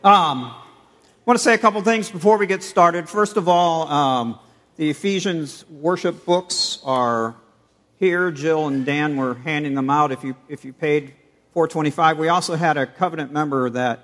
I want to say a couple things before we get started. First of all, the Ephesians worship books are here. Jill and Dan were handing them out if you paid $4.25. We also had a covenant member that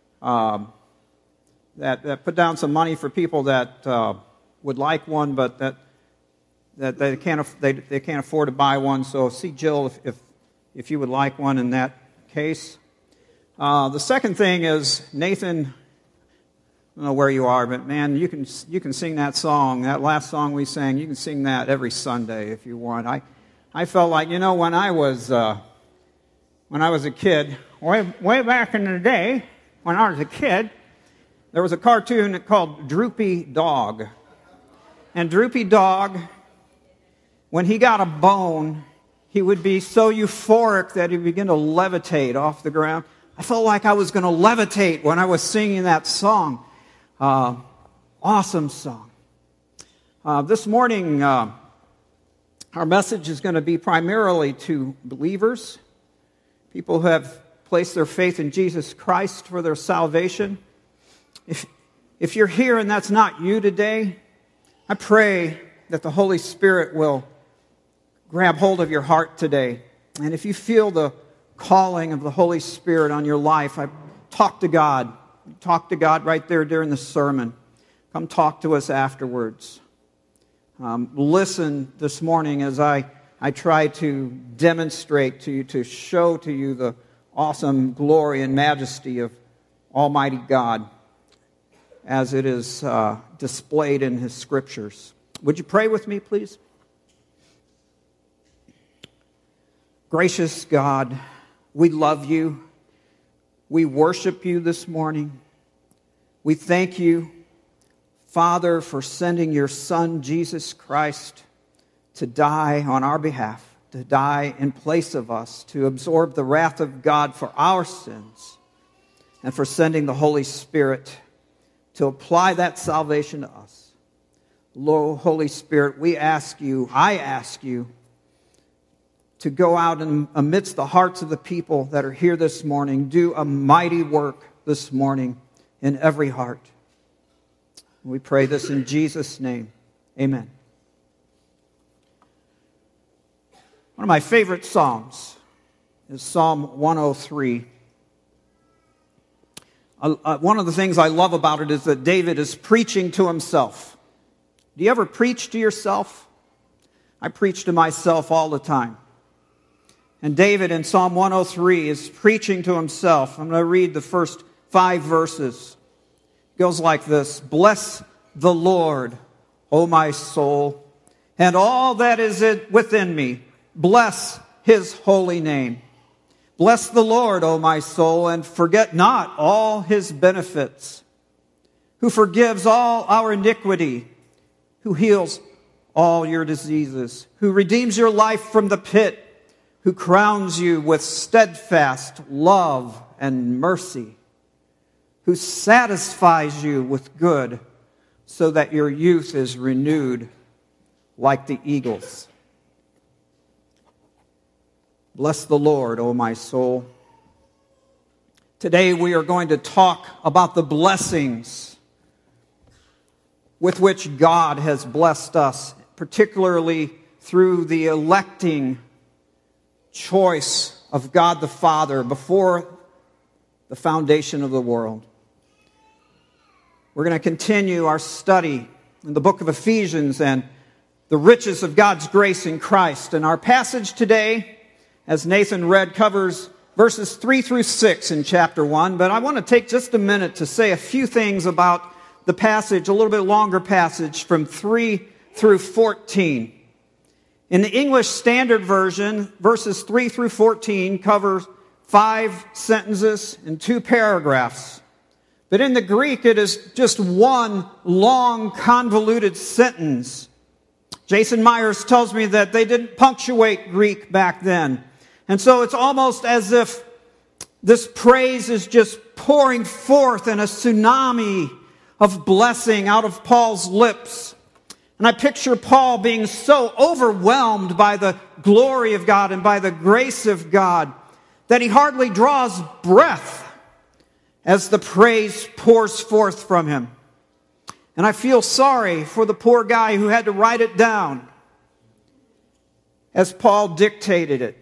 put down some money for people that would like one, but that they can't afford to buy one. So see Jill if you would like one in that case. The second thing is Nathan. I don't know where you are, but man, you can sing that song, that last song we sang. You can sing that every Sunday if you want. I felt like, when I was a kid, way back in the day, when I was a kid, there was a cartoon called Droopy Dog. And Droopy Dog, when he got a bone, he would be so euphoric that he'd begin to levitate off the ground. I felt like I was going to levitate when I was singing that song. Awesome song. This morning, our message is going to be primarily to believers, people who have placed their faith in Jesus Christ for their salvation. If you're here and that's not you today, I pray that the Holy Spirit will grab hold of your heart today. And if you feel the calling of the Holy Spirit on your life, talk to God. Talk to God right there during the sermon. Come talk to us afterwards. Listen this morning as I try to demonstrate to you, to show to you the awesome glory and majesty of Almighty God as it is displayed in His Scriptures. Would you pray with me, please? Gracious God, we love you. We worship you this morning. We thank you, Father, for sending your Son, Jesus Christ, to die on our behalf, to die in place of us, to absorb the wrath of God for our sins, and for sending the Holy Spirit to apply that salvation to us. Lord, Holy Spirit, I ask you, to go out and amidst the hearts of the people that are here this morning, do a mighty work this morning in every heart. We pray this in Jesus' name. Amen. One of my favorite psalms is Psalm 103. One of the things I love about it is that David is preaching to himself. Do you ever preach to yourself? I preach to myself all the time. And David in Psalm 103 is preaching to himself. I'm going to read the first 5 verses. It goes like this. Bless the Lord, O my soul, and all that is within me. Bless His holy name. Bless the Lord, O my soul, and forget not all His benefits, who forgives all our iniquity, who heals all your diseases, who redeems your life from the pit, who crowns you with steadfast love and mercy, who satisfies you with good, so that your youth is renewed like the eagles. Bless the Lord, O my soul. Today we are going to talk about the blessings with which God has blessed us, particularly through the electing choice of God the Father before the foundation of the world. We're going to continue our study in the book of Ephesians and the riches of God's grace in Christ. And our passage today, as Nathan read, covers verses 3 through 6 in chapter 1. But I want to take just a minute to say a few things about the passage, a little bit longer passage from 3 through 14. In the English Standard Version, verses 3 through 14 cover 5 sentences and 2 paragraphs. But in the Greek, it is just one long, convoluted sentence. Jason Myers tells me that they didn't punctuate Greek back then. And so it's almost as if this praise is just pouring forth in a tsunami of blessing out of Paul's lips. And I picture Paul being so overwhelmed by the glory of God and by the grace of God that he hardly draws breath. as the praise pours forth from him. And I feel sorry for the poor guy who had to write it down as Paul dictated it.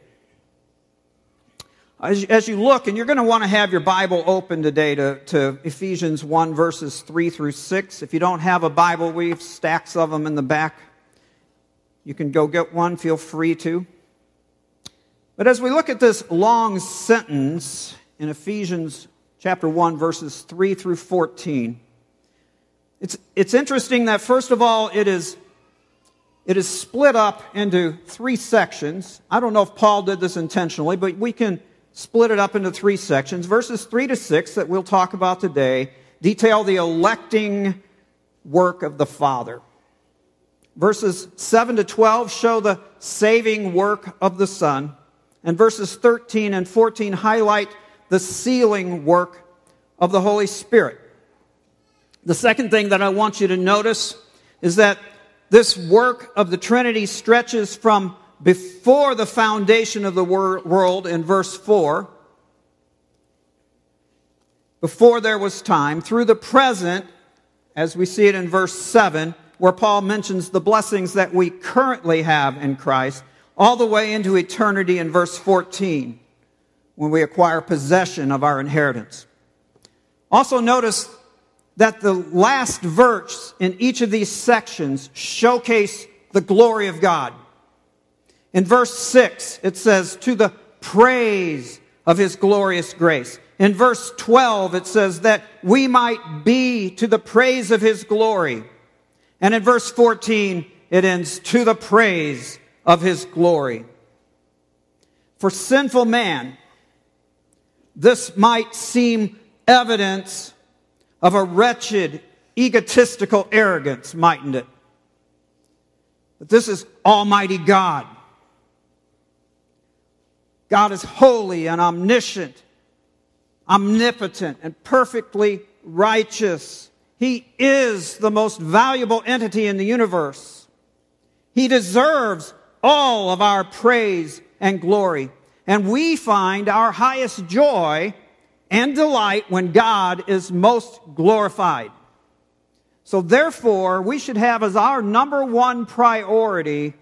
As you look, and you're going to want to have your Bible open today to Ephesians 1, verses 3 through 6. If you don't have a Bible, we have stacks of them in the back. You can go get one, feel free to. But as we look at this long sentence in Ephesians chapter 1, verses 3 through 14, it's interesting that, first of all, it is split up into three sections. I don't know if Paul did this intentionally, but we can split it up into three sections. Verses 3 to 6 that we'll talk about today detail the electing work of the Father. Verses 7 to 12 show the saving work of the Son. And verses 13 and 14 highlight the sealing work of the Holy Spirit. The second thing that I want you to notice is that this work of the Trinity stretches from before the foundation of the world in verse 4, before there was time, through the present, as we see it in verse 7, where Paul mentions the blessings that we currently have in Christ, all the way into eternity in verse 14, when we acquire possession of our inheritance. Also notice that the last verse in each of these sections showcase the glory of God. In verse 6, it says, to the praise of his glorious grace. In verse 12, it says that we might be to the praise of his glory. And in verse 14, it ends, to the praise of his glory. For sinful man, this might seem evidence of a wretched, egotistical arrogance, mightn't it? But this is Almighty God. God is holy and omniscient, omnipotent, and perfectly righteous. He is the most valuable entity in the universe. He deserves all of our praise and glory. And we find our highest joy and delight when God is most glorified. So therefore, we should have as our number one priority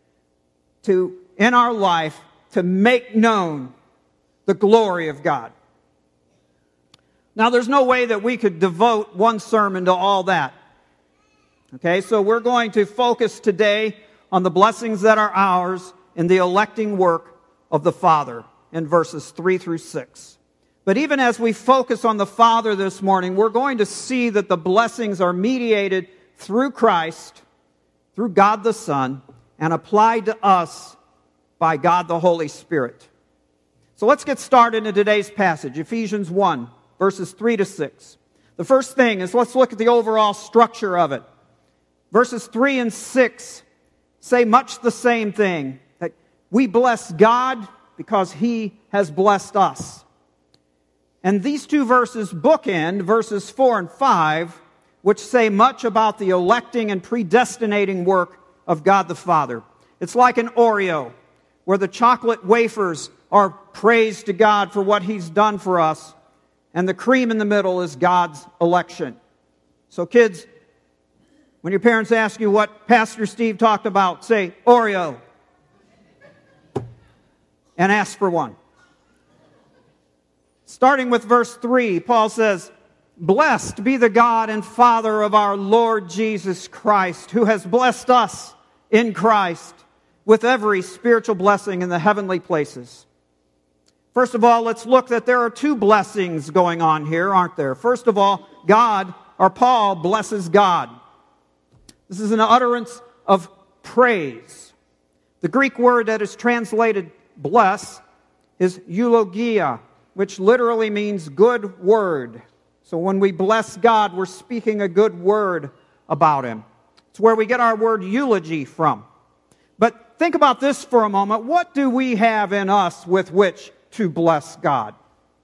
in our life to make known the glory of God. Now, there's no way that we could devote one sermon to all that. Okay, so we're going to focus today on the blessings that are ours in the electing work of the Father in verses 3 through 6. But even as we focus on the Father this morning, we're going to see that the blessings are mediated through Christ, through God the Son, and applied to us by God the Holy Spirit. So let's get started in today's passage, Ephesians 1. Verses 3 to 6. The first thing is, let's look at the overall structure of it. Verses 3 and 6 say much the same thing, that we bless God because He has blessed us. And these two verses bookend verses 4 and 5, which say much about the electing and predestinating work of God the Father. It's like an Oreo, where the chocolate wafers are praised to God for what He's done for us, and the cream in the middle is God's election. So kids, when your parents ask you what Pastor Steve talked about, say Oreo. And ask for one. Starting with verse 3, Paul says, blessed be the God and Father of our Lord Jesus Christ, who has blessed us in Christ with every spiritual blessing in the heavenly places. First of all, let's look that there are two blessings going on here, aren't there? First of all, Paul blesses God. This is an utterance of praise. The Greek word that is translated bless is eulogia, which literally means good word. So when we bless God, we're speaking a good word about Him. It's where we get our word eulogy from. But think about this for a moment. What do we have in us with which to bless God?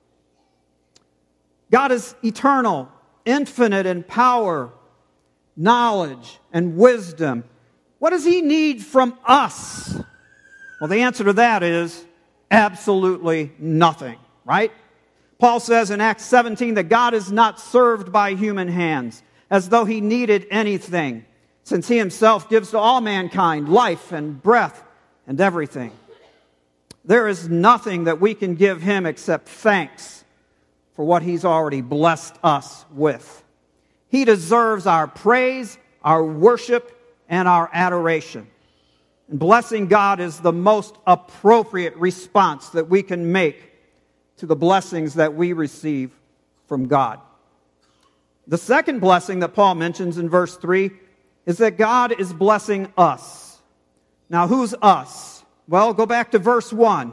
God is eternal, infinite in power, knowledge, and wisdom. What does He need from us? Well, the answer to that is absolutely nothing, right? Paul says in Acts 17 that God is not served by human hands, as though he needed anything, since he himself gives to all mankind life and breath and everything. There is nothing that we can give him except thanks for what he's already blessed us with. He deserves our praise, our worship, and our adoration. And blessing God is the most appropriate response that we can make to the blessings that we receive from God. The second blessing that Paul mentions in verse 3 is that God is blessing us. Now, who's us? Well, go back to verse 1.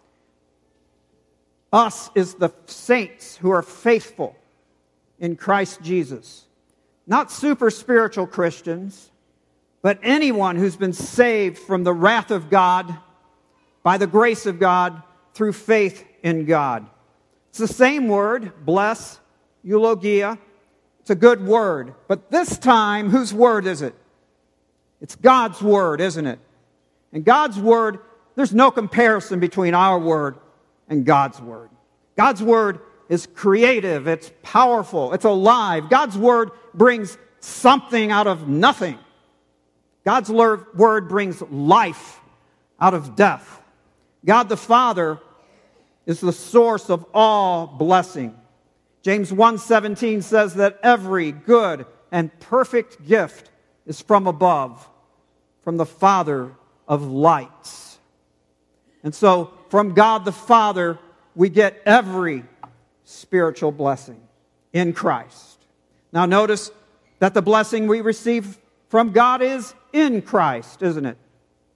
Us is the saints who are faithful in Christ Jesus. Not super spiritual Christians, but anyone who's been saved from the wrath of God by the grace of God through faith in God. It's the same word, bless, eulogia. It's a good word. But this time, whose word is it? It's God's word, isn't it? And God's word, there's no comparison between our word and God's word. God's word is creative, it's powerful, it's alive. God's word brings something out of nothing. God's word brings life out of death. God the Father is the source of all blessing. James 1:17 says that every good and perfect gift is from above, from the Father of lights. And so, from God the Father, we get every spiritual blessing in Christ. Now notice that the blessing we receive from God is in Christ, isn't it?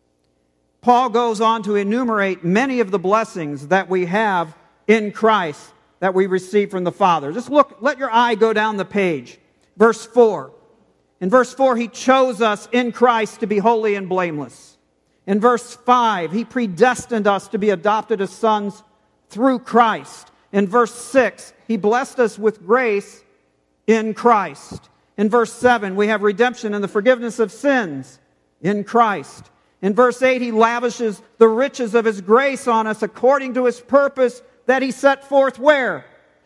Paul goes on to enumerate many of the blessings that we have in Christ that we receive from the Father. Just look, let your eye go down the page. Verse 4. In verse 4, he chose us in Christ to be holy and blameless. In verse 5, he predestined us to be adopted as sons through Christ. In verse 6, he blessed us with grace in Christ. In verse 7, we have redemption and the forgiveness of sins in Christ. In verse 8, he lavishes the riches of his grace on us according to his purpose that he set forth where?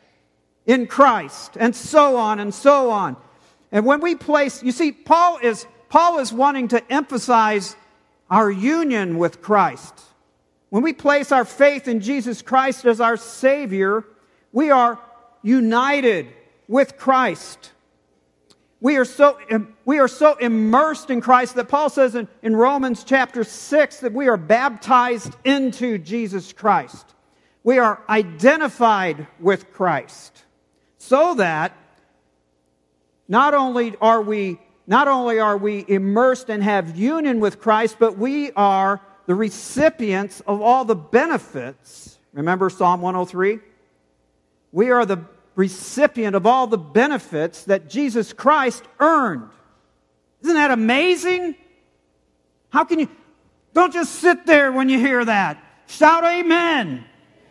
In Christ. And so on and so on. And when we place, you see, Paul is wanting to emphasize our union with Christ. When we place our faith in Jesus Christ as our Savior, we are united with Christ. We are so immersed in Christ that Paul says in Romans chapter 6 that we are baptized into Jesus Christ. We are identified with Christ, so that not only are we immersed and have union with Christ, but we are the recipients of all the benefits. Remember Psalm 103? We are the recipient of all the benefits that Jesus Christ earned. Isn't that amazing? How can you... Don't just sit there when you hear that. Shout amen.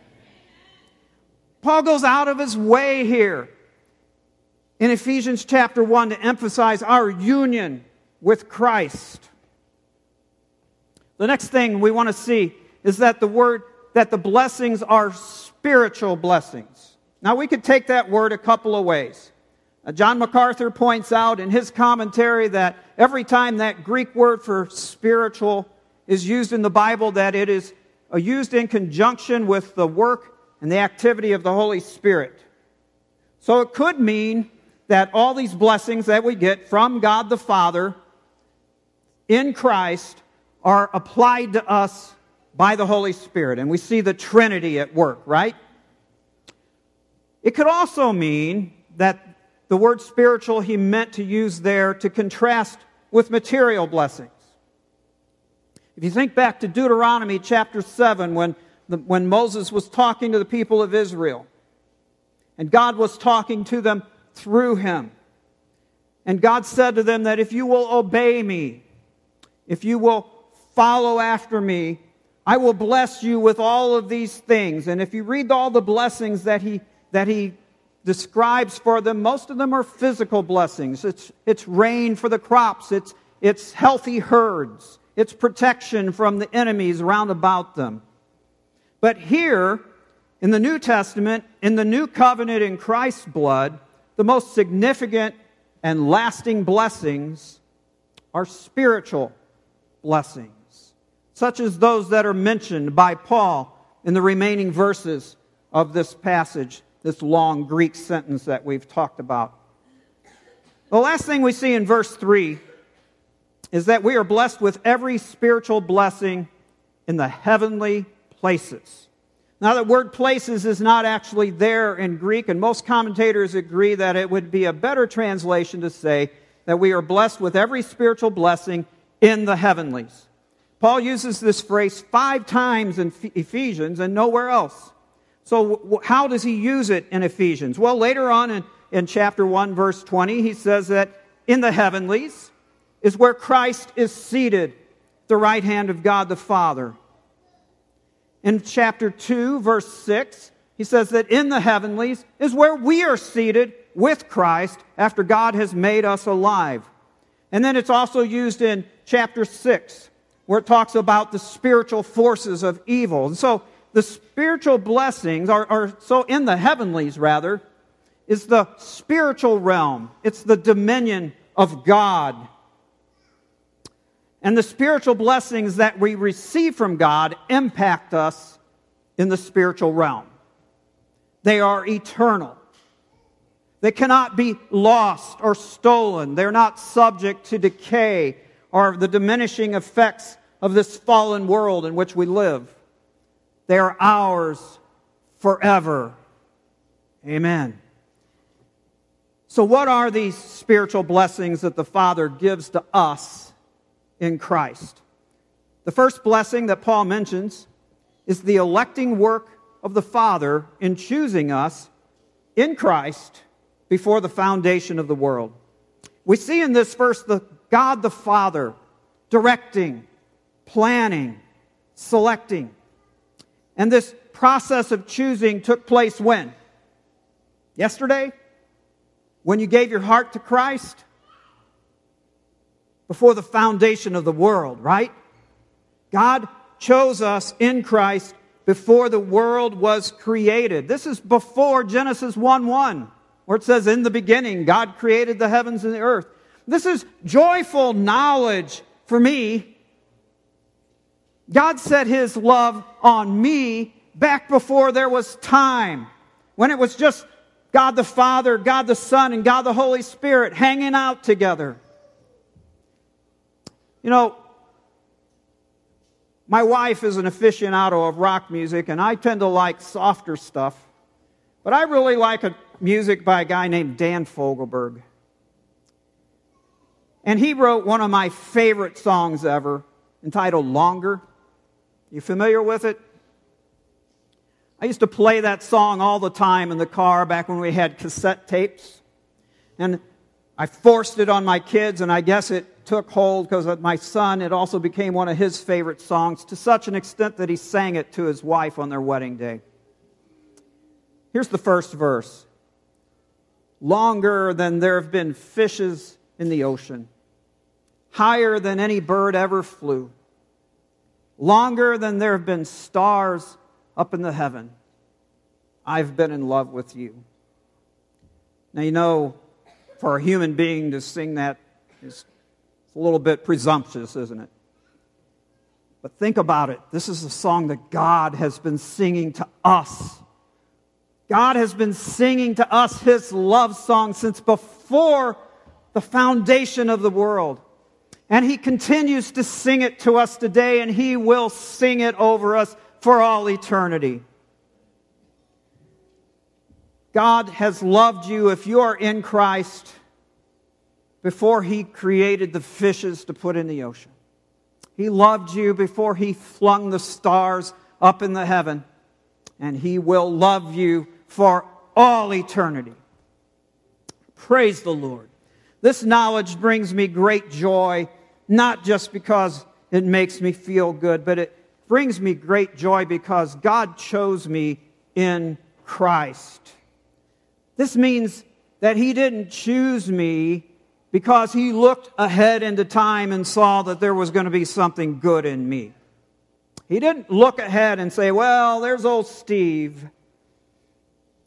Paul goes out of his way here in Ephesians chapter 1 to emphasize our union with Christ. The next thing we want to see is that the blessings are spiritual blessings. Now, we could take that word a couple of ways. John MacArthur points out in his commentary that every time that Greek word for spiritual is used in the Bible, that it is used in conjunction with the work and the activity of the Holy Spirit. So it could mean that all these blessings that we get from God the Father in Christ are applied to us by the Holy Spirit. And we see the Trinity at work, right? It could also mean that the word spiritual he meant to use there to contrast with material blessings. If you think back to Deuteronomy chapter 7, when Moses was talking to the people of Israel, and God was talking to them through him. And God said to them that if you will obey me, if you will follow after me, I will bless you with all of these things. And if you read all the blessings that he describes for them, most of them are physical blessings. It's rain for the crops. It's healthy herds. It's protection from the enemies round about them. But here, In the New Testament, in the new covenant in Christ's blood, the most significant and lasting blessings are spiritual blessings, such as those that are mentioned by Paul in the remaining verses of this passage, this long Greek sentence that we've talked about. The last thing we see in verse 3 is that we are blessed with every spiritual blessing in the heavenly places. Now, that word places is not actually there in Greek, and most commentators agree that it would be a better translation to say that we are blessed with every spiritual blessing in the heavenlies. Paul uses this phrase 5 times in Ephesians and nowhere else. So how does he use it in Ephesians? Well, later on in chapter 1, verse 20, he says that in the heavenlies is where Christ is seated, the right hand of God the Father. In chapter 2, verse 6, he says that in the heavenlies is where we are seated with Christ after God has made us alive. And then it's also used in chapter 6, where it talks about the spiritual forces of evil. And so the spiritual blessings are so in the heavenlies, rather, is the spiritual realm. It's the dominion of God. And the spiritual blessings that we receive from God impact us in the spiritual realm. They are eternal. They cannot be lost or stolen. They're not subject to decay or the diminishing effects of this fallen world in which we live. They are ours forever. Amen. So what are these spiritual blessings that the Father gives to us in Christ? The first blessing that Paul mentions is the electing work of the Father in choosing us in Christ before the foundation of the world. We see in this verse God the Father directing, planning, selecting. And this process of choosing took place when? Yesterday? When you gave your heart to Christ? Before the foundation of the world, right? God chose us in Christ before the world was created. This is before Genesis 1:1, where it says, in the beginning, God created the heavens and the earth. This is joyful knowledge for me. God set His love on me back before there was time, when it was just God the Father, God the Son, and God the Holy Spirit hanging out together. You know, my wife is an aficionado of rock music, and I tend to like softer stuff. But I really like music by a guy named Dan Fogelberg. And he wrote one of my favorite songs ever, entitled Longer. You familiar with it? I used to play that song all the time in the car back when we had cassette tapes. And I forced it on my kids, and I guess it took hold because of my son. It also became one of his favorite songs, to such an extent that he sang it to his wife on their wedding day. Here's the first verse. Longer than there have been fishes in the ocean, higher than any bird ever flew, longer than there have been stars up in the heaven, I've been in love with you. Now, you know, for a human being to sing that is a little bit presumptuous, isn't it? But think about it. This is a song that God has been singing to us. God has been singing to us His love song since before the foundation of the world. And He continues to sing it to us today, and He will sing it over us for all eternity. God has loved you if you are in Christ before He created the fishes to put in the ocean. He loved you before He flung the stars up in the heaven. And He will love you for all eternity. Praise the Lord. This knowledge brings me great joy, not just because it makes me feel good, but it brings me great joy because God chose me in Christ. This means that He didn't choose me because He looked ahead into time and saw that there was going to be something good in me. He didn't look ahead and say, well, there's old Steve.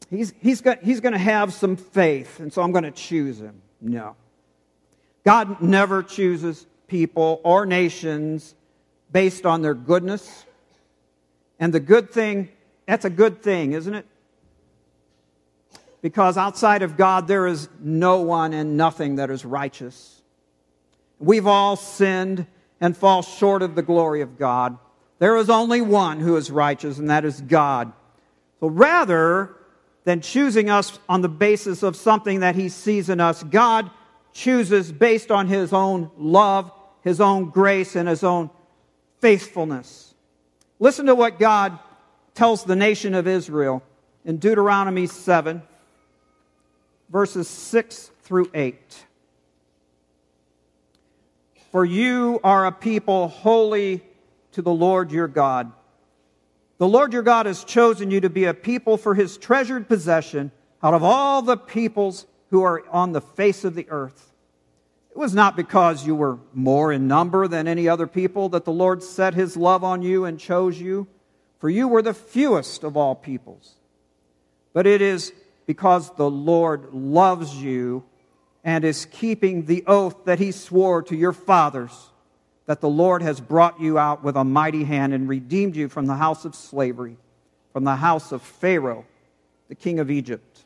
He's going to have some faith, and so I'm going to choose him. No. God never chooses people or nations based on their goodness. And the good thing, that's a good thing, isn't it? Because outside of God, there is no one and nothing that is righteous. We've all sinned and fall short of the glory of God. There is only one who is righteous, and that is God. So rather than choosing us on the basis of something that He sees in us, God chooses based on His own love, His own grace, and His own faithfulness. Listen to what God tells the nation of Israel in Deuteronomy 7, verses 6 through 8. For you are a people holy to the Lord your God. The Lord your God has chosen you to be a people for His treasured possession out of all the peoples who are on the face of the earth. It was not because you were more in number than any other people that the Lord set His love on you and chose you, for you were the fewest of all peoples. But it is because the Lord loves you and is keeping the oath that He swore to your fathers, that the Lord has brought you out with a mighty hand and redeemed you from the house of slavery, from the house of Pharaoh, the king of Egypt.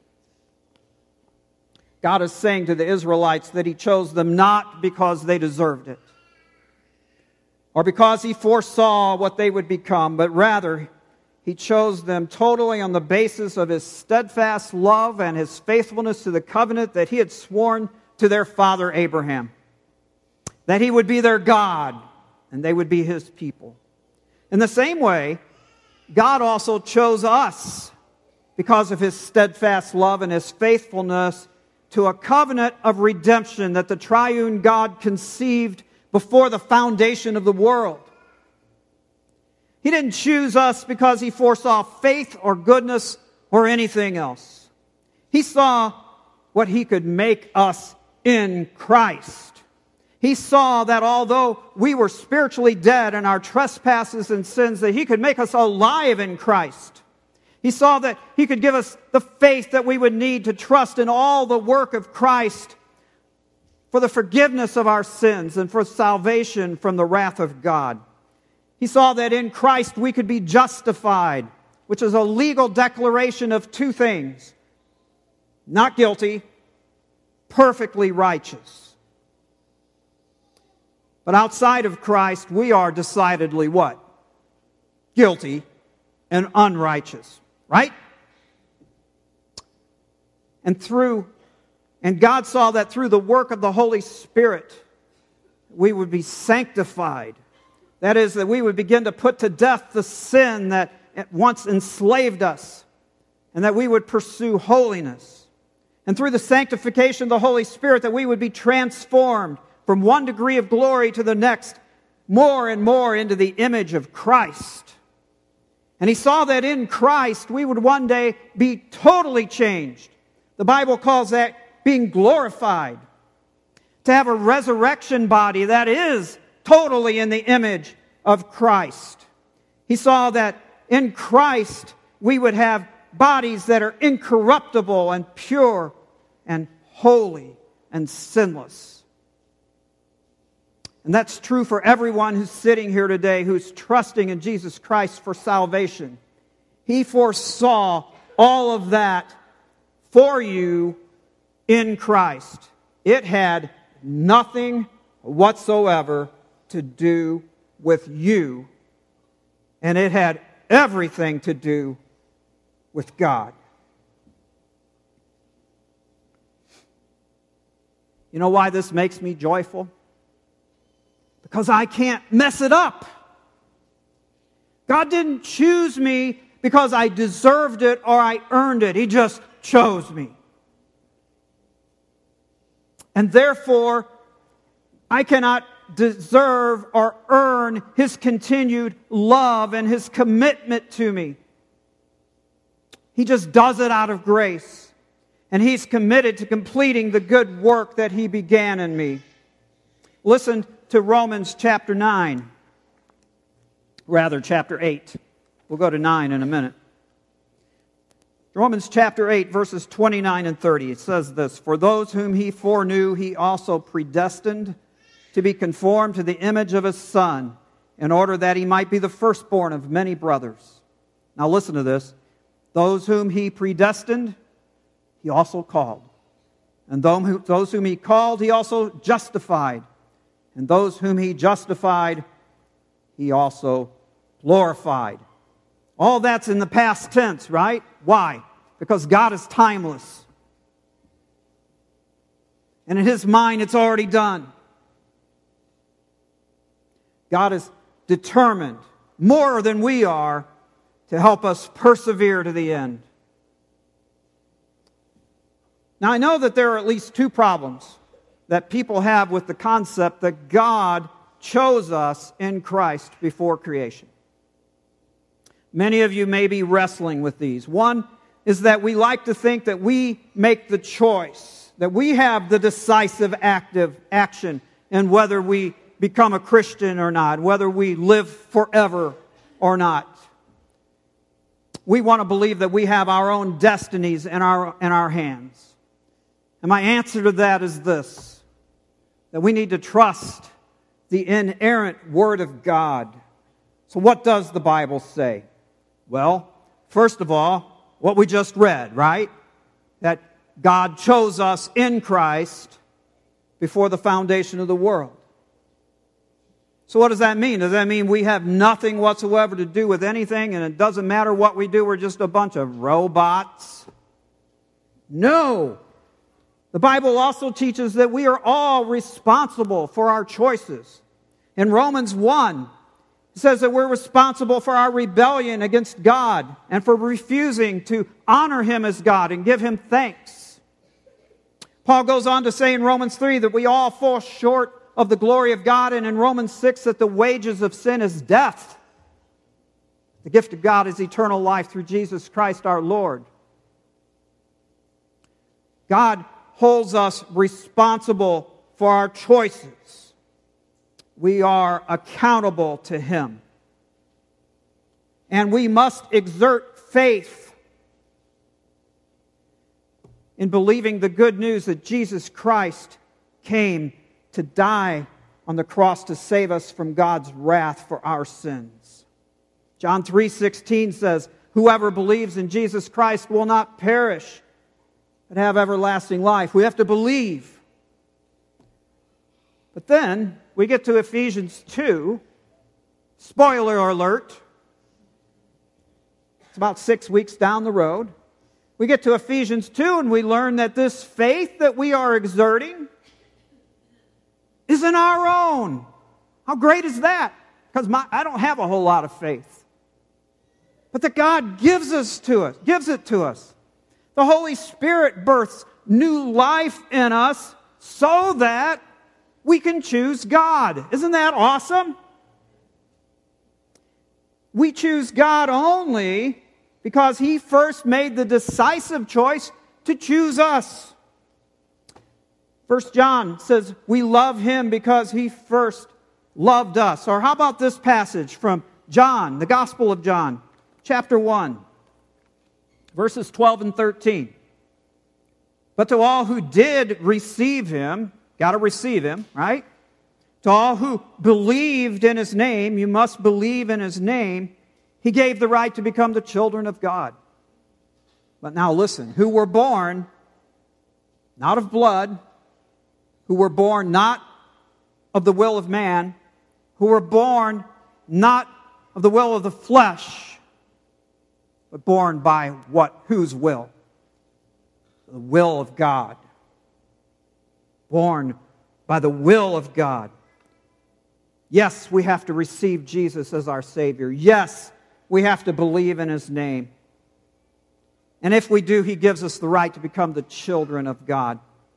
God is saying to the Israelites that He chose them not because they deserved it, or because He foresaw what they would become, but rather He chose them totally on the basis of His steadfast love and His faithfulness to the covenant that He had sworn to their father Abraham. That He would be their God, and they would be His people. In the same way, God also chose us because of His steadfast love and His faithfulness to a covenant of redemption that the triune God conceived before the foundation of the world. He didn't choose us because He foresaw faith or goodness or anything else. He saw what He could make us in Christ. He saw that although we were spiritually dead in our trespasses and sins, that He could make us alive in Christ. He saw that He could give us the faith that we would need to trust in all the work of Christ for the forgiveness of our sins and for salvation from the wrath of God. He saw that in Christ we could be justified, which is a legal declaration of two things: not guilty, perfectly righteous. But outside of Christ, we are decidedly what? Guilty and unrighteous, right? And God saw that through the work of the Holy Spirit, we would be sanctified. That is, that we would begin to put to death the sin that once enslaved us, and that we would pursue holiness. And through the sanctification of the Holy Spirit, that we would be transformed from one degree of glory to the next, more and more into the image of Christ. And He saw that in Christ we would one day be totally changed. The Bible calls that being glorified. To have a resurrection body that is totally in the image of Christ. He saw that in Christ we would have bodies that are incorruptible and pure and holy and sinless. And that's true for everyone who's sitting here today who's trusting in Jesus Christ for salvation. He foresaw all of that for you in Christ. It had nothing whatsoever to do with you, and it had everything to do with God. You know why this makes me joyful? Because I can't mess it up. God didn't choose me because I deserved it or I earned it. He just chose me. And therefore, I cannot deserve or earn His continued love and His commitment to me. He just does it out of grace. And He's committed to completing the good work that He began in me. Listen to Romans chapter 9. Rather, chapter 8. We'll go to 9 in a minute. Romans chapter 8, verses 29 and 30. It says this, "For those whom he foreknew, he also predestined to be conformed to the image of his Son, in order that he might be the firstborn of many brothers." Now listen to this. "Those whom he predestined, he also called. And those whom he called, he also justified. And those whom he justified, he also glorified." All that's in the past tense, right? Why? Because God is timeless. And in his mind, it's already done. God is determined, more than we are, to help us persevere to the end. Now, I know that there are at least two problems that people have with the concept that God chose us in Christ before creation. Many of you may be wrestling with these. One is that we like to think that we make the choice, that we have the decisive active action in whether we become a Christian or not, whether we live forever or not. We want to believe that we have our own destinies in our hands. And my answer to that is this, that we need to trust the inerrant Word of God. So what does the Bible say? Well, first of all, what we just read, right? That God chose us in Christ before the foundation of the world. So what does that mean? Does that mean we have nothing whatsoever to do with anything and it doesn't matter what we do, we're just a bunch of robots? No. The Bible also teaches that we are all responsible for our choices. In Romans 1, it says that we're responsible for our rebellion against God and for refusing to honor Him as God and give Him thanks. Paul goes on to say in Romans 3 that we all fall short of the glory of God, and in Romans 6 that the wages of sin is death. The gift of God is eternal life through Jesus Christ our Lord. God holds us responsible for our choices. We are accountable to Him. And we must exert faith in believing the good news that Jesus Christ came to die on the cross to save us from God's wrath for our sins. John 3:16 says, "Whoever believes in Jesus Christ will not perish, but have everlasting life." We have to believe. But then we get to Ephesians 2. Spoiler alert. It's about 6 weeks down the road. We get to Ephesians 2 and we learn that this faith that we are exerting isn't our own. How great is that? Because I don't have a whole lot of faith. But that God gives it to us. The Holy Spirit births new life in us so that we can choose God. Isn't that awesome? We choose God only because He first made the decisive choice to choose us. 1 John says we love Him because He first loved us. Or how about this passage from John, the Gospel of John, chapter 1, verses 12 and 13. "But to all who did receive Him," got to receive Him, right? "To all who believed in His name," you must believe in His name, "He gave the right to become the children of God." But now listen, "who were born not of blood, who were born not of the will of man, who were born not of the will of the flesh, but born by what? Whose will? The will of God." Born by the will of God. Yes, we have to receive Jesus as our Savior. Yes, we have to believe in His name. And if we do, He gives us the right to become the children of God.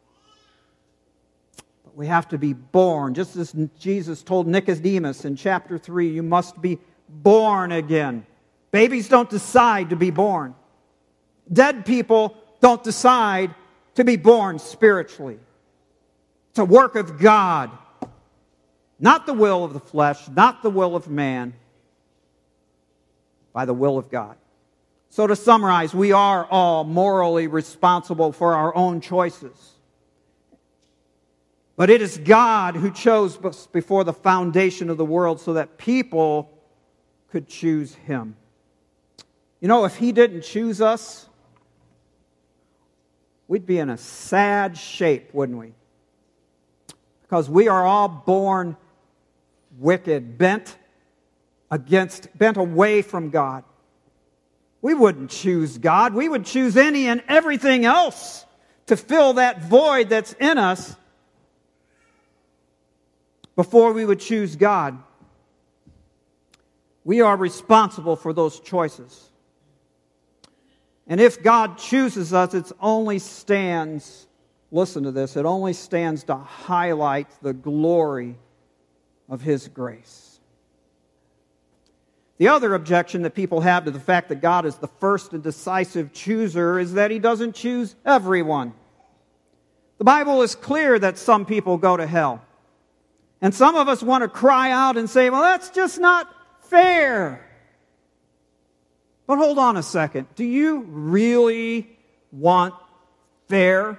But we have to be born. Just as Jesus told Nicodemus in chapter 3, you must be born again. Babies don't decide to be born. Dead people don't decide to be born spiritually. It's a work of God. Not the will of the flesh, not the will of man, by the will of God. So to summarize, we are all morally responsible for our own choices. But it is God who chose us before the foundation of the world so that people could choose Him. You know, if He didn't choose us, we'd be in a sad shape, wouldn't we? Because we are all born wicked, bent away from God. We wouldn't choose God. We would choose any and everything else to fill that void that's in us before we would choose God. We are responsible for those choices. And if God chooses us, it only stands, listen to this, it only stands to highlight the glory of His grace. The other objection that people have to the fact that God is the first and decisive chooser is that He doesn't choose everyone. The Bible is clear that some people go to hell. And some of us want to cry out and say, well, that's just not fair. But hold on a second. Do you really want fair?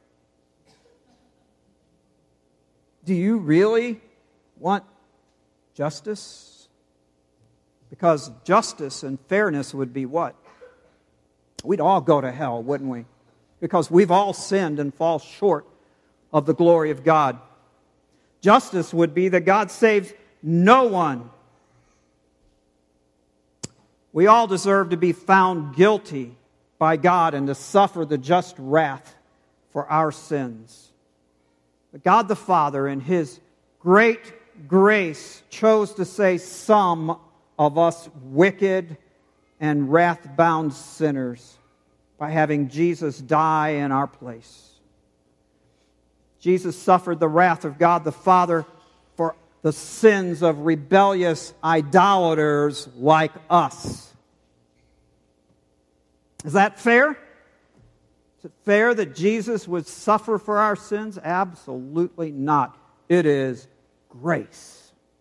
Do you really want justice? Because justice and fairness would be what? We'd all go to hell, wouldn't we? Because we've all sinned and fall short of the glory of God. Justice would be that God saves no one. We all deserve to be found guilty by God and to suffer the just wrath for our sins. But God the Father, in His great grace, chose to save some of us wicked and wrath-bound sinners by having Jesus die in our place. Jesus suffered the wrath of God the Father for the sins of rebellious idolaters like us. Is that fair? Is it fair that Jesus would suffer for our sins? Absolutely not. It is grace.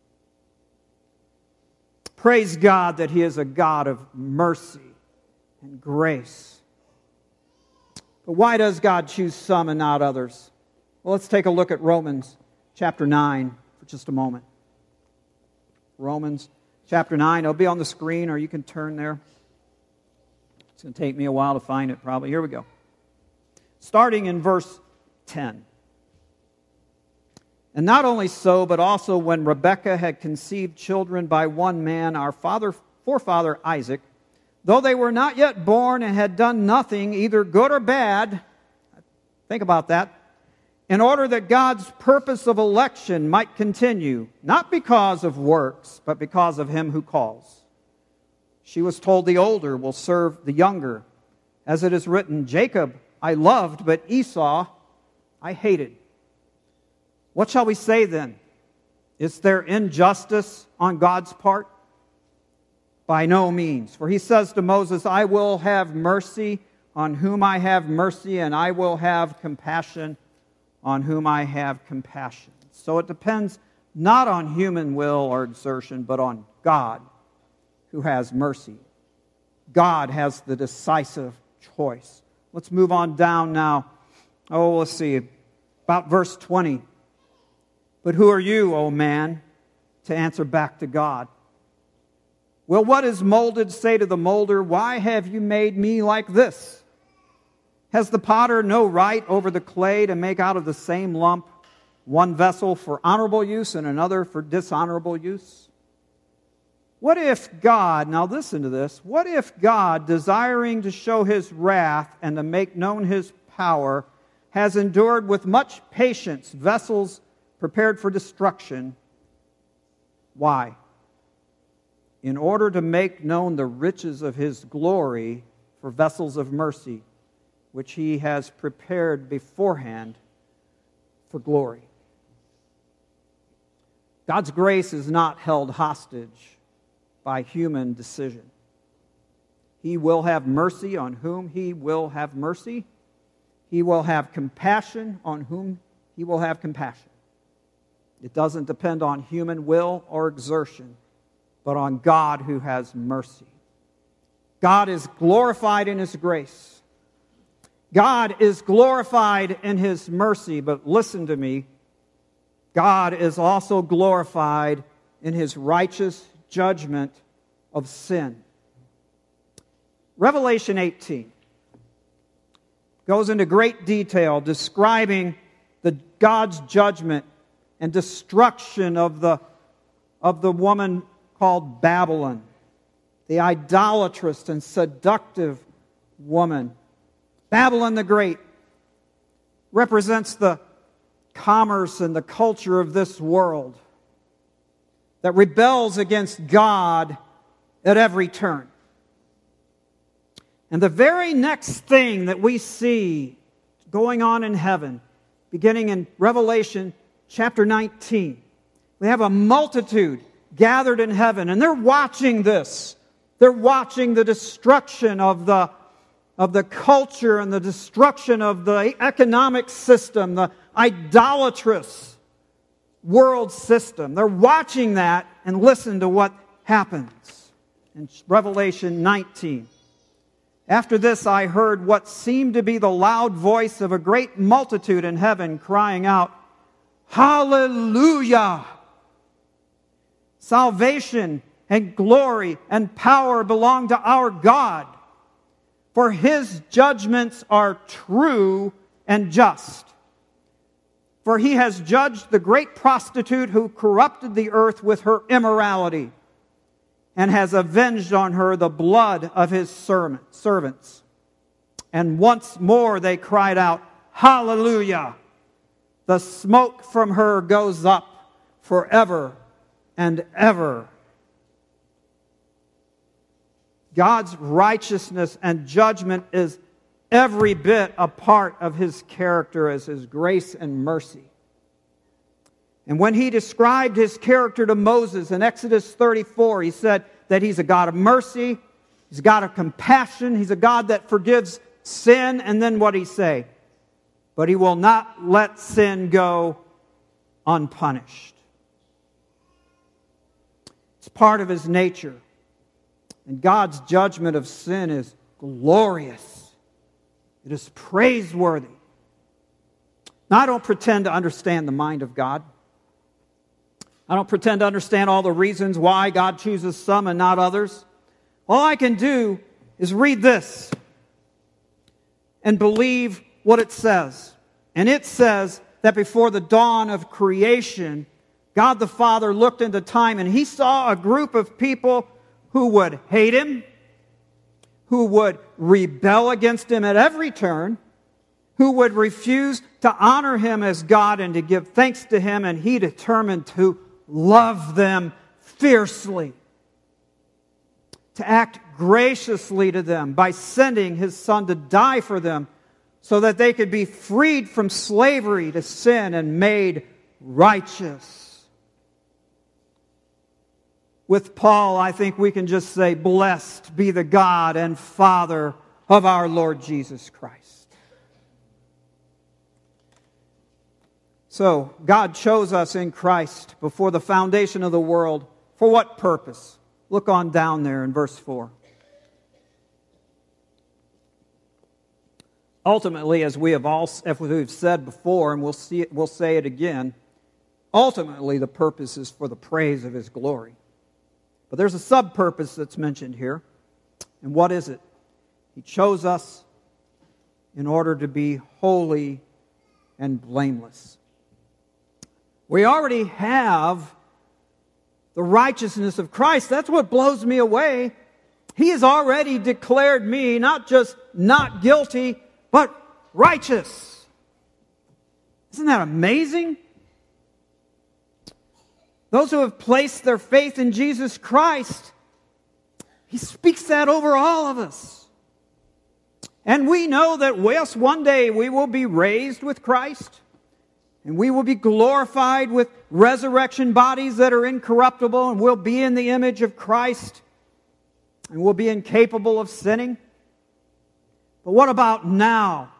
Praise God that He is a God of mercy and grace. But why does God choose some and not others? Well, let's take a look at Romans chapter 9 for just a moment. Romans chapter 9. It'll be on the screen, or you can turn there. It's going to take me a while to find it, probably. Here we go. Starting in verse 10. And not only so, but also when Rebekah had conceived children by one man, our forefather Isaac, though they were not yet born and had done nothing, either good or bad, think about that, in order that God's purpose of election might continue, not because of works, but because of Him who calls. She was told the older will serve the younger. As it is written, Jacob I loved, but Esau I hated. What shall we say then? Is there injustice on God's part? By no means. For He says to Moses, I will have mercy on whom I have mercy, and I will have compassion on whom I have compassion. So it depends not on human will or exertion, but on God who has mercy. God has the decisive choice. Let's move on down now. Let's see. About verse 20. But who are you, O man, to answer back to God? Will what is molded say to the molder, why have you made me like this? Has the potter no right over the clay to make out of the same lump one vessel for honorable use and another for dishonorable use? What if God, now listen to this, what if God, desiring to show His wrath and to make known His power, has endured with much patience vessels prepared for destruction? Why? In order to make known the riches of His glory for vessels of mercy, which He has prepared beforehand for glory. God's grace is not held hostage by human decision. He will have mercy on whom He will have mercy. He will have compassion on whom He will have compassion. It doesn't depend on human will or exertion, but on God who has mercy. God is glorified in His grace. God is glorified in His mercy, but listen to me, God is also glorified in His righteous judgment of sin. Revelation 18 goes into great detail describing God's judgment and destruction of the woman called Babylon, the idolatrous and seductive woman. Babylon the Great represents the commerce and the culture of this world that rebels against God at every turn. And the very next thing that we see going on in heaven, beginning in Revelation chapter 19, we have a multitude gathered in heaven, and they're watching this. They're watching the destruction of the culture and the destruction of the economic system, the idolatrous world system. They're watching that, and listen to what happens in Revelation 19. After this, I heard what seemed to be the loud voice of a great multitude in heaven crying out, "Hallelujah! Salvation and glory and power belong to our God, for His judgments are true and just. For He has judged the great prostitute who corrupted the earth with her immorality, and has avenged on her the blood of His servants." And once more they cried out, "Hallelujah! The smoke from her goes up forever and ever." God's righteousness and judgment is every bit a part of His character as His grace and mercy. And when He described His character to Moses in Exodus 34, He said that He's a God of mercy, He's a God of compassion, He's a God that forgives sin, and then what did He say? But He will not let sin go unpunished. It's part of His nature. And God's judgment of sin is glorious. It is praiseworthy. Now, I don't pretend to understand the mind of God. I don't pretend to understand all the reasons why God chooses some and not others. All I can do is read this and believe what it says. And it says that before the dawn of creation, God the Father looked into time and He saw a group of people who would hate Him, who would rebel against Him at every turn, who would refuse to honor Him as God and to give thanks to Him, and He determined to love them fiercely, to act graciously to them by sending His Son to die for them so that they could be freed from slavery to sin and made righteous. With Paul, I think we can just say, "Blessed be the God and Father of our Lord Jesus Christ." So, God chose us in Christ before the foundation of the world. For what purpose? Look on down there in verse 4. Ultimately, as we've said before, and we'll say it again, ultimately the purpose is for the praise of His glory. But there's a sub-purpose that's mentioned here. And what is it? He chose us in order to be holy and blameless. We already have the righteousness of Christ. That's what blows me away. He has already declared me not just not guilty, but righteous. Isn't that amazing? Those who have placed their faith in Jesus Christ, He speaks that over all of us. And we know that, yes, one day we will be raised with Christ, and we will be glorified with resurrection bodies that are incorruptible, and we'll be in the image of Christ, and we'll be incapable of sinning. But what about now?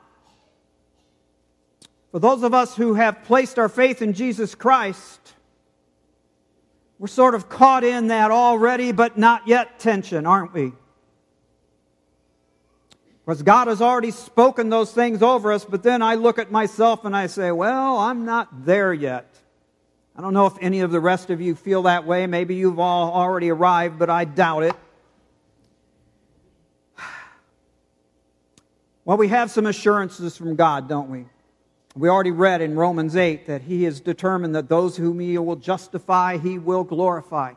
For those of us who have placed our faith in Jesus Christ, we're sort of caught in that already but not yet tension, aren't we? Because God has already spoken those things over us, but then I look at myself and I say, well, I'm not there yet. I don't know if any of the rest of you feel that way. Maybe you've all already arrived, but I doubt it. Well, we have some assurances from God, don't we? We already read in Romans 8 that He is determined that those whom He will justify, He will glorify.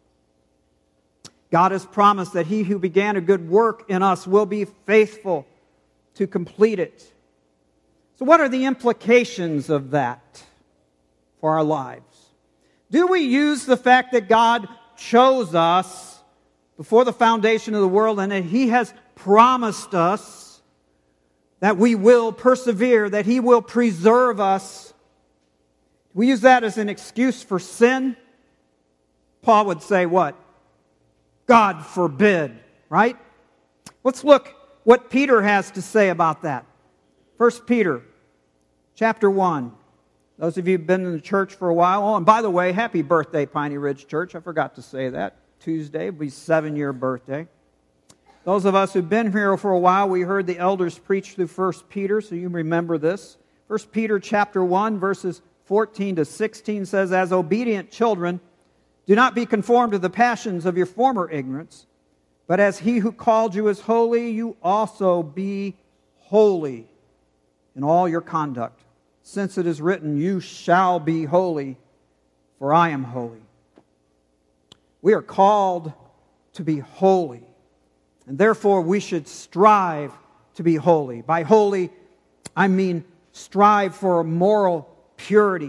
God has promised that He who began a good work in us will be faithful to complete it. So what are the implications of that for our lives? Do we use the fact that God chose us before the foundation of the world and that He has promised us that we will persevere, that He will preserve us? We use that as an excuse for sin. Paul would say what? God forbid, right? Let's look what Peter has to say about that. 1 Peter chapter 1. Those of you who've been in the church for a while. Oh, and by the way, happy birthday, Piney Ridge Church. I forgot to say that. Tuesday will be 7-year birthday. Those of us who've been here for a while, we heard the elders preach through 1 Peter, so you remember this. 1 Peter chapter 1, verses 14 to 16 says, as obedient children, do not be conformed to the passions of your former ignorance, but as He who called you is holy, you also be holy in all your conduct. Since it is written, you shall be holy, for I am holy. We are called to be holy, and therefore we should strive to be holy. By holy, I mean strive for moral purity.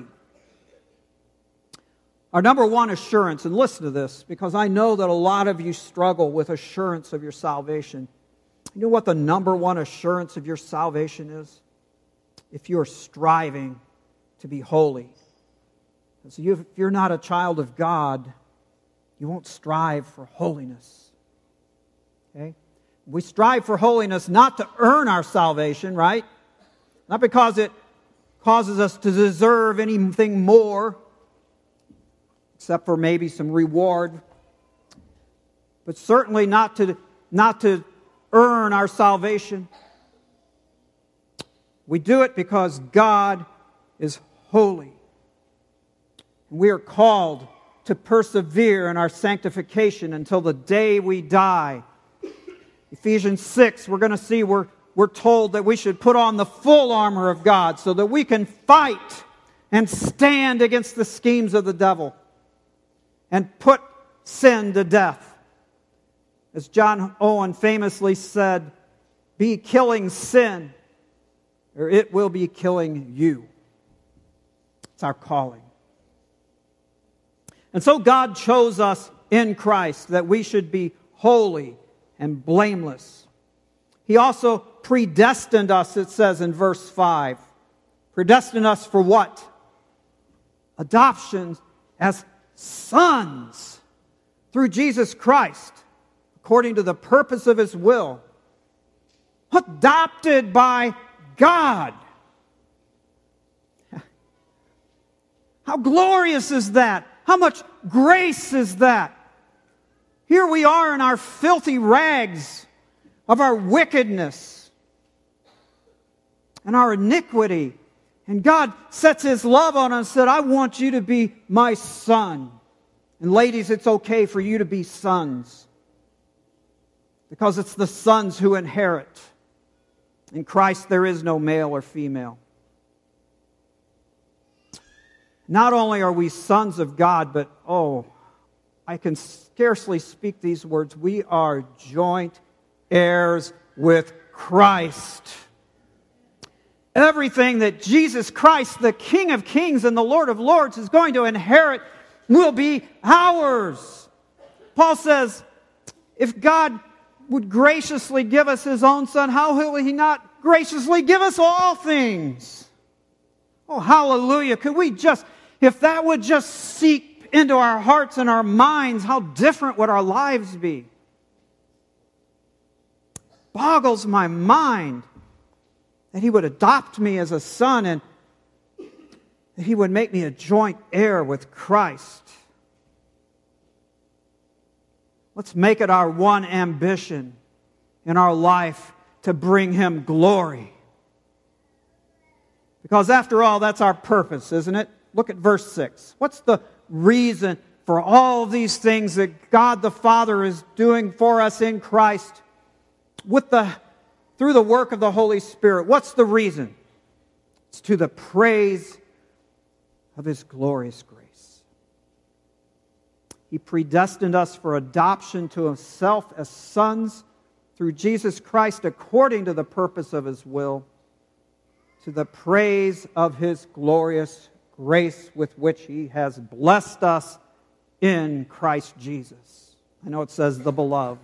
Our number one assurance, and listen to this, because I know that a lot of you struggle with assurance of your salvation. You know what the number one assurance of your salvation is? If you're striving to be holy. So if you're not a child of God, you won't strive for holiness. Okay? We strive for holiness not to earn our salvation, right? Not because it causes us to deserve anything more, except for maybe some reward, but certainly not to earn our salvation. We do it because God is holy. And we are called to persevere in our sanctification until the day we die. Ephesians 6, we're going to see we're told that we should put on the full armor of God so that we can fight and stand against the schemes of the devil and put sin to death. As John Owen famously said, be killing sin, or it will be killing you. It's our calling. And so God chose us in Christ that we should be holy and blameless. He also predestined us, it says in verse 5. Predestined us for what? Adoption as sons through Jesus Christ, according to the purpose of His will. Adopted by God. How glorious is that? How much grace is that? Here we are in our filthy rags of our wickedness and our iniquity. And God sets His love on us and said, I want you to be my son. And ladies, it's okay for you to be sons, because it's the sons who inherit. In Christ there is no male or female. Not only are we sons of God, but I can scarcely speak these words. We are joint heirs with Christ. Everything that Jesus Christ, the King of Kings and the Lord of Lords, is going to inherit will be ours. Paul says, if God would graciously give us His own Son, how will He not graciously give us all things? Oh, hallelujah. Could we just, if that would just seep into our hearts and our minds, how different would our lives be? Boggles my mind that He would adopt me as a son and that He would make me a joint heir with Christ. Let's make it our one ambition in our life to bring Him glory. Because after all, that's our purpose, isn't it? Look at verse 6. What's the reason for all of these things that God the Father is doing for us in Christ through the work of the Holy Spirit? What's the reason? It's to the praise of His glorious grace. He predestined us for adoption to Himself as sons through Jesus Christ according to the purpose of His will, to the praise of His glorious grace with which He has blessed us in Christ Jesus. I know it says the beloved.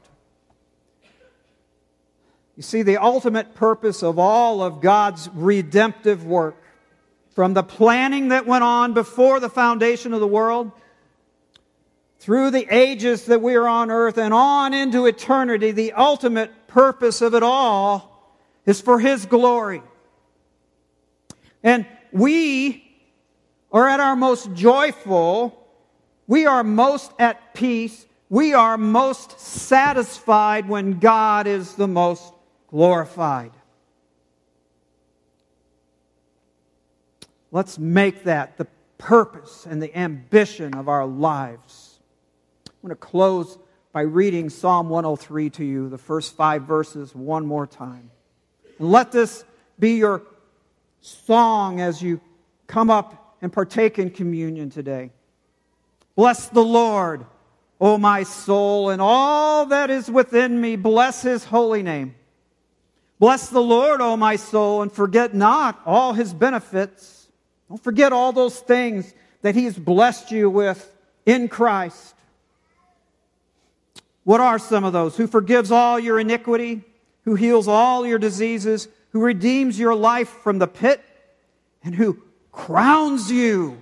You see, the ultimate purpose of all of God's redemptive work, from the planning that went on before the foundation of the world, through the ages that we are on earth, and on into eternity, the ultimate purpose of it all is for His glory. And we are at our most joyful, we are most at peace, we are most satisfied when God is the most glorified. Let's make that the purpose and the ambition of our lives. I'm going to close by reading Psalm 103 to you, the first 5 verses, one more time. And let this be your song as you come up and partake in communion today. Bless the Lord, O my soul, and all that is within me. Bless His holy name. Bless the Lord, O my soul, and forget not all His benefits. Don't forget all those things that He has blessed you with in Christ. What are some of those? Who forgives all your iniquity, who heals all your diseases, who redeems your life from the pit, and who crowns you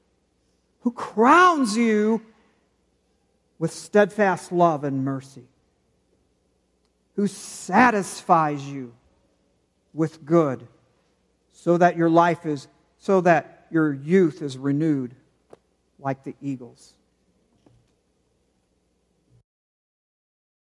with steadfast love and mercy, who satisfies you with good, so that your youth is renewed like the eagles.